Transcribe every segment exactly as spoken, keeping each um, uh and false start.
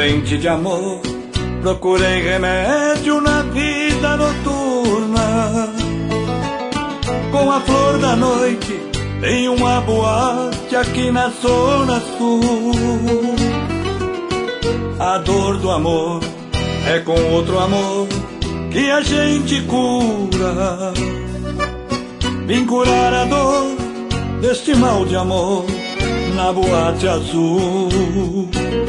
Doente de amor, procurei remédio na vida noturna. Com a flor da noite, tem uma boate aqui na zona sul. A dor do amor é com outro amor que a gente cura. Vim curar a dor deste mal de amor na boate azul.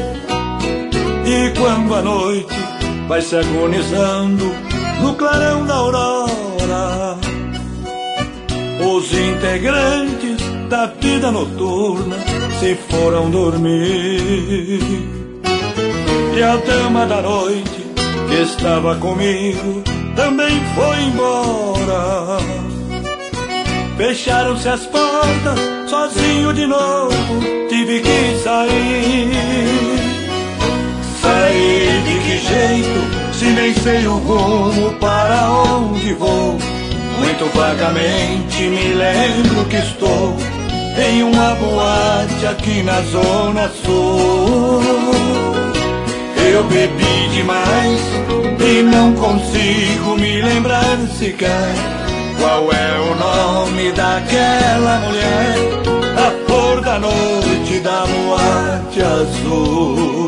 E quando a noite vai se agonizando no clarão da aurora, os integrantes da vida noturna se foram dormir. E a dama da noite que estava comigo também foi embora. Fecharam-se as portas, sozinho de novo tive que sair. Sair de que jeito, se nem sei o rumo para onde vou. Muito vagamente me lembro que estou em uma boate aqui na zona sul. Eu bebi demais e não consigo me lembrar sequer qual é o nome daquela mulher, a flor da noite da boate azul.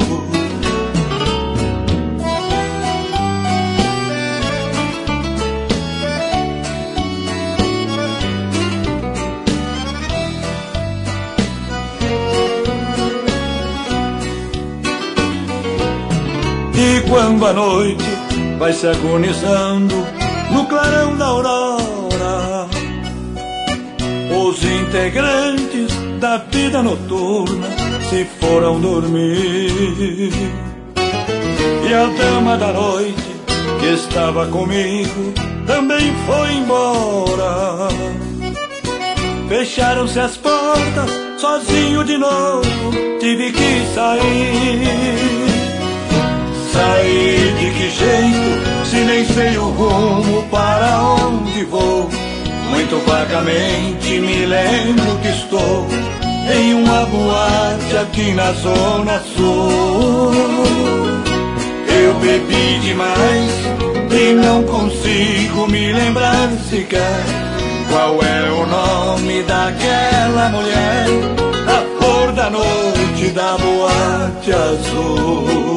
E quando a noite vai se agonizando no clarão da aurora, os integrantes da vida noturna se foram dormir. E a dama da noite que estava comigo também foi embora. Fecharam-se as portas, sozinho de novo tive que sair. Sair de que jeito, se nem sei o rumo para onde vou. Muito vagamente me lembro que estou em uma boate aqui na zona sul. Eu bebi demais e não consigo me lembrar sequer qual é o nome daquela mulher, a flor da noite da boate azul.